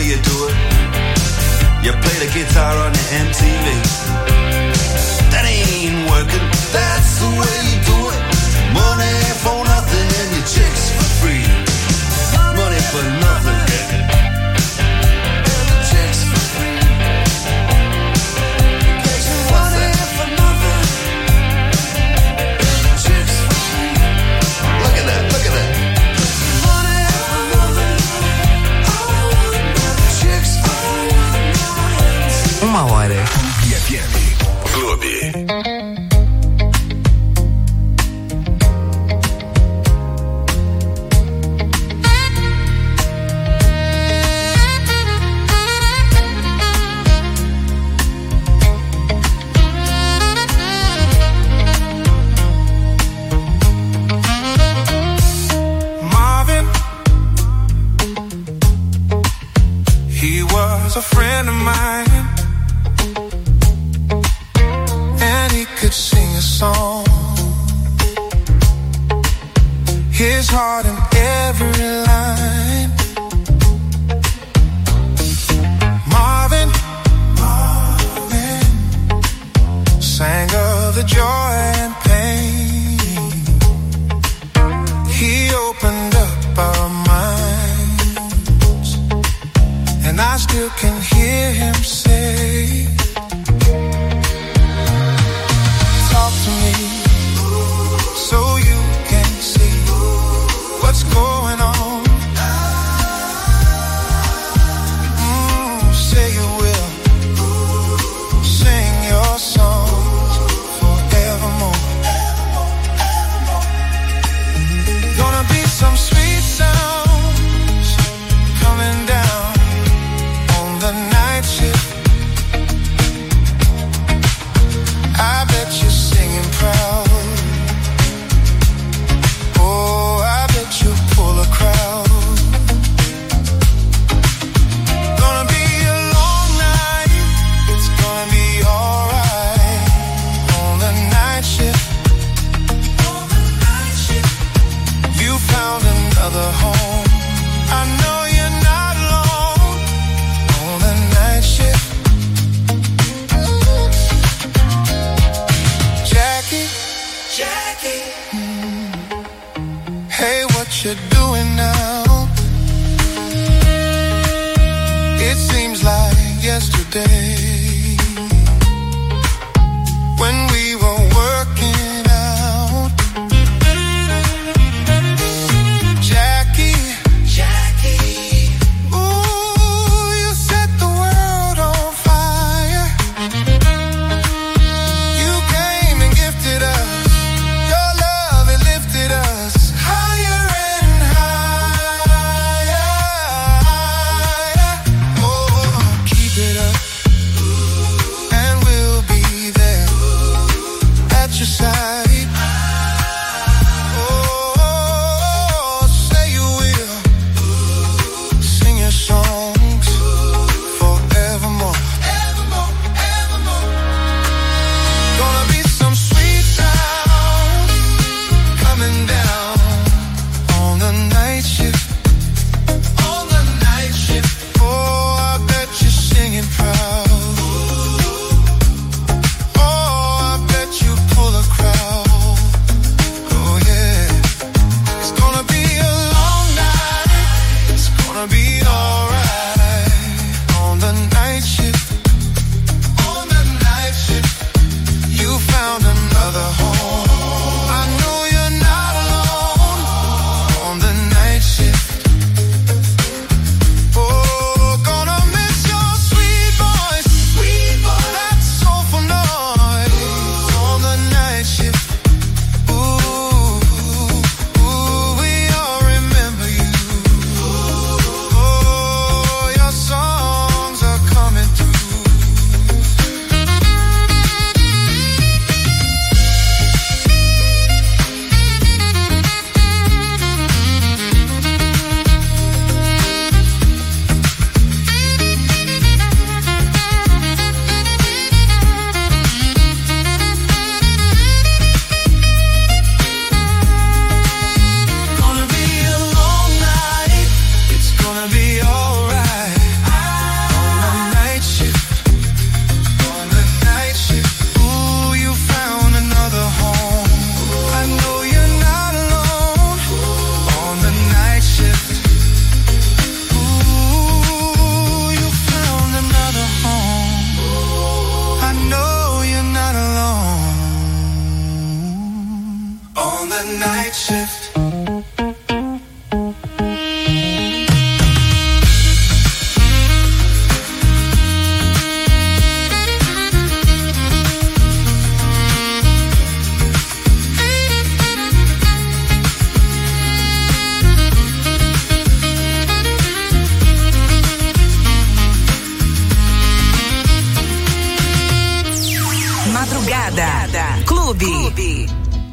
you do it? You play the guitar on the MTV. That ain't working, that's the way you do it. Money for nothing and your chicks for free. Money for nothing, chicks for free. Money for nothing, chicks for free. Look at that, look at that. Money for nothing, chicks for free. Un mare. Globi. Marvin, he was a friend of mine, and he could sing a song. His heart in every line. Marvin, sang of the joy and pain. He opened up our minds, and I still can hear him say, talk to me so you can see what's going on. Say you will sing your songs forevermore. Gonna be some sweet sounds coming down on the night shift. I bet you're singing proud. Oh, I bet you pull a crowd. Gonna be a long night. It's gonna be alright on the night shift. On the night shift. You found another home. I know you're not alone on the night shift. Jackie, hey, what you doing now? It seems like yesterday when we were working out. Jackie, ooh, you set the world on fire. You came and gifted us. Your love, it lifted us higher and higher. Oh, keep it up. B.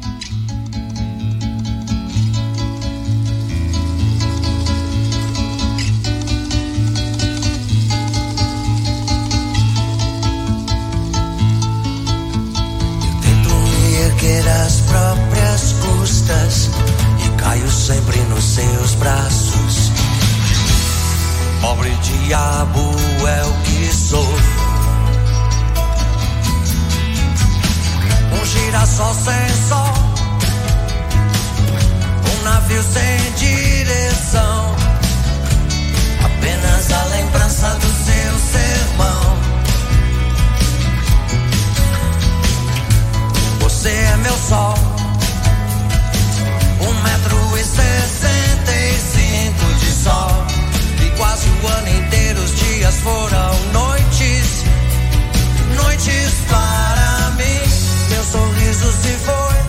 Às próprias custas e caio sempre nos seus braços. Pobre diabo é o que sou. Um girassol sem sol, um navio sem direção, apenas a lembrança do seu sermão. Você é meu sol, 1,65 m de sol, e quase o ano inteiro os dias foram noites, noites para mim. Meu sorriso se foi,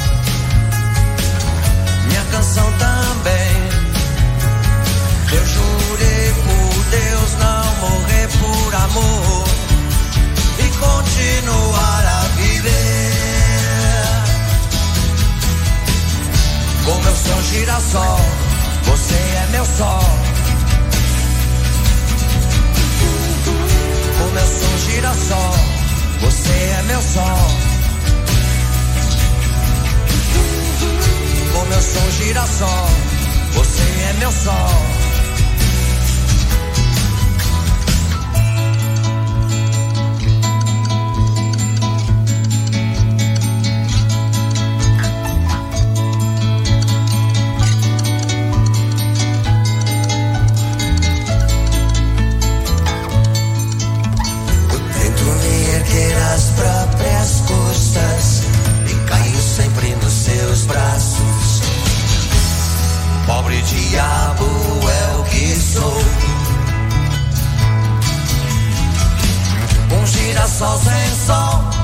minha canção também. Eu jurei por Deus não morrer por amor e continuar a viver. Como eu sou um girassol, você é meu sol. Como eu sou um girassol, você é meu sol. Como eu sou um girassol, você é meu sol. Às próprias custas e caio sempre nos seus braços. Pobre diabo é o que sou. Um girassol sem sol,